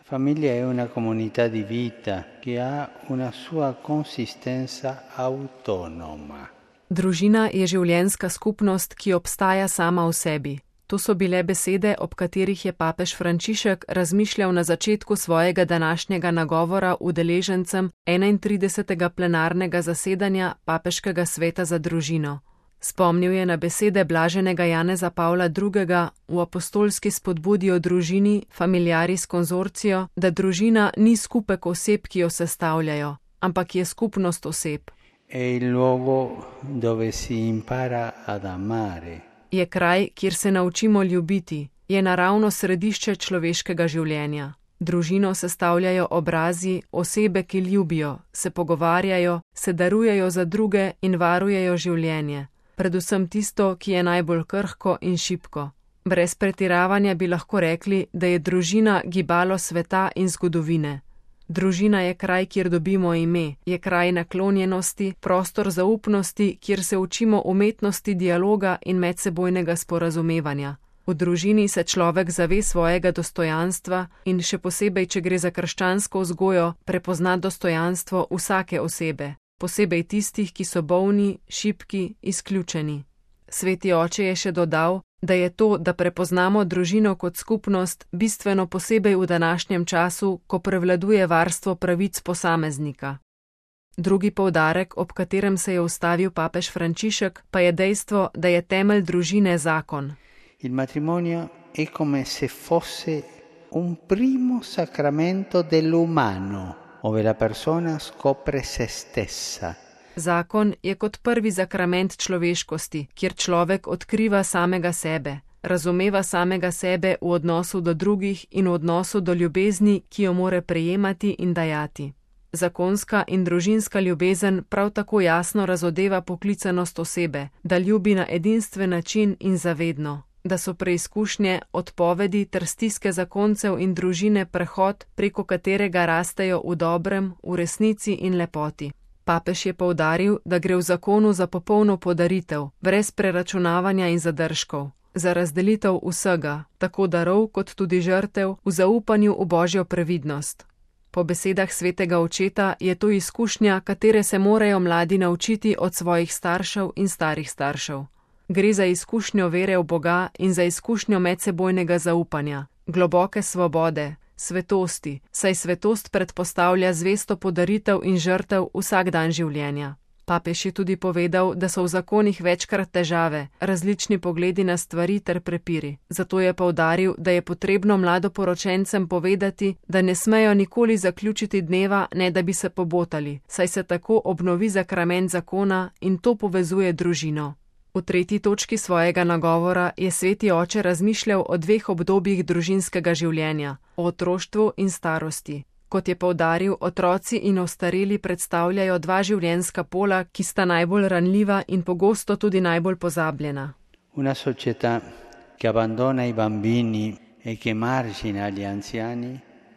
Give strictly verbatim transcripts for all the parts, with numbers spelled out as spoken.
Famiglia è una comunità di vita che ha una sua consistenza autonoma. Družina je življenjska skupnost, ki obstaja sama v sebi. To so bile besede, ob katerih je papež Frančišek razmišljal na začetku svojega današnjega nagovora udeležencem enaintridesetega plenarnega zasedanja Papeškega sveta za družino. Spomnil je na besede blaženega Janeza Pavla drugega v apostolski spodbudi o družini Familiaris Consortio, da družina ni skupek oseb, ki jo sestavljajo, ampak je skupnost oseb. È il luogo dove si impara ad amare. Je kraj, kjer se naučimo ljubiti, je naravno središče človeškega življenja. Družino sestavljajo obrazi, osebe, ki ljubijo, se pogovarjajo, se darujejo za druge in varujejo življenje. Predvsem tisto, ki je najbolj krhko in šibko. Brez pretiravanja bi lahko rekli, da je družina gibalo sveta in zgodovine. Družina je kraj, kjer dobimo ime, je kraj naklonjenosti, prostor zaupnosti, kjer se učimo umetnosti dialoga in medsebojnega sporazumevanja. V družini se človek zave svojega dostojanstva in še posebej, če gre za krščansko vzgojo, prepozna dostojanstvo vsake osebe, posebej tistih, ki so bolni, šibki, izključeni. Sveti oče je še dodal, da je to, da prepoznamo družino kot skupnost, bistveno posebej v današnjem času, ko prevladuje varstvo pravic posameznika. Drugi poudarek, ob katerem se je ustavil papež Frančišek, pa je dejstvo, da je temelj družine zakon. Il matrimonio è come se fosse un primo sacramento dell'umano, ove la persona scopre se stessa. Zakon je kot prvi sakrament človeškosti, kjer človek odkriva samega sebe, razumeva samega sebe v odnosu do drugih in v odnosu do ljubezni, ki jo more prejemati in dajati. Zakonska in družinska ljubezen prav tako jasno razodeva poklicanost osebe, da ljubi na edinstven način in zavedno, da so preizkušnje, odpovedi ter stiske zakoncev in družine prehod, preko katerega rastejo v dobrem, v resnici in lepoti. Papež je poudaril, da gre v zakonu za popolno podaritev, brez preračunavanja in zadržkov, za razdelitev vsega, tako darov kot tudi žrtev, v zaupanju v Božjo previdnost. Po besedah svetega očeta je to izkušnja, katere se morajo mladi naučiti od svojih staršev in starih staršev. Gre za izkušnjo vere v Boga in za izkušnjo medsebojnega zaupanja, globoke svobode, svetosti, saj svetost predpostavlja zvesto podaritev in žrtev vsak dan življenja. Papež je tudi povedal, da so v zakonih večkrat težave, različni pogledi na stvari ter prepiri. Zato je poudaril, da je potrebno mladoporočencem povedati, da ne smejo nikoli zaključiti dneva, ne da bi se pobotali, saj se tako obnovi sakrament zakona in to povezuje družino. V tretji točki svojega nagovora je sveti oče razmišljal o dveh obdobjih družinskega življenja, o otroštvu in starosti. Kot je poudaril, otroci in ostareli predstavljajo dva življenjska pola, ki sta najbolj ranljiva in pogosto tudi najbolj pozabljena. Una società che abbandona i bambini e che margina gli anziani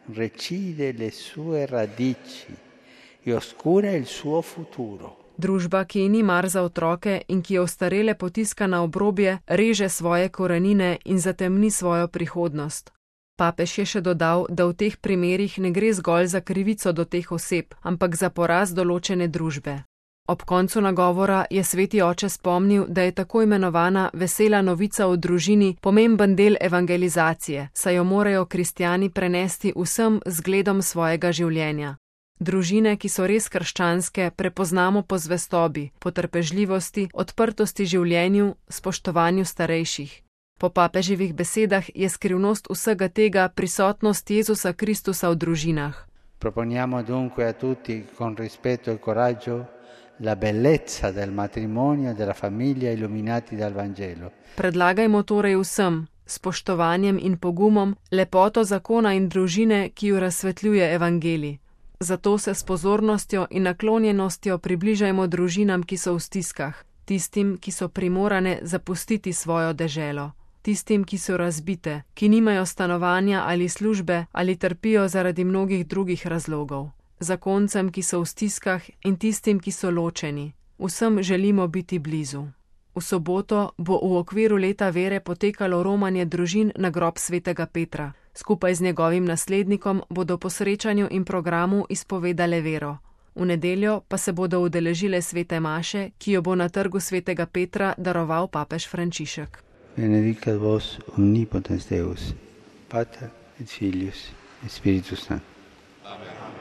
recide le sue radici e oscura il suo futuro. Družba, ki ni mar za otroke in ki ostarele potiska na obrobje, reže svoje korenine in zatemni svojo prihodnost. Papež je še dodal, da v teh primerih ne gre zgolj za krivico do teh oseb, ampak za poraz določene družbe. Ob koncu nagovora je sveti oče spomnil, da je tako imenovana vesela novica o družini pomemben del evangelizacije, saj jo morajo kristjani prenesti vsem zgledom svojega življenja. Družine, ki so res krščanske, prepoznamo po zvestobi, potrpežljivosti, odprtosti življenju, spoštovanju starejših. Po papeževih besedah je skrivnost vsega tega prisotnost Jezusa Kristusa v družinah. Proponiamo dunque a tutti con rispetto e coraggio la bellezza del matrimonio e della famiglia illuminati dal Vangelo. Predlagajmo torej vsem, s spoštovanjem in pogumom, lepoto zakona in družine, ki jo razsvetljuje evangelij. Zato se s pozornostjo in naklonjenostjo približajmo družinam, ki so v stiskah, tistim, ki so primorane zapustiti svojo deželo, tistim, ki so razbite, ki nimajo stanovanja ali službe ali trpijo zaradi mnogih drugih razlogov, zakoncem, ki so v stiskah in tistim, ki so ločeni. Vsem želimo biti blizu. V soboto bo v okviru leta vere potekalo romanje družin na grob svetega Petra. Skupaj z njegovim naslednikom bodo po srečanju in programu izpovedale vero. V nedeljo pa se bodo udeležile svete maše, ki jo bo na trgu svetega Petra daroval papež Frančišek. Benedicat vos omnipotens Deus, Pater et Filius et Spiritus Sanctus. Amen.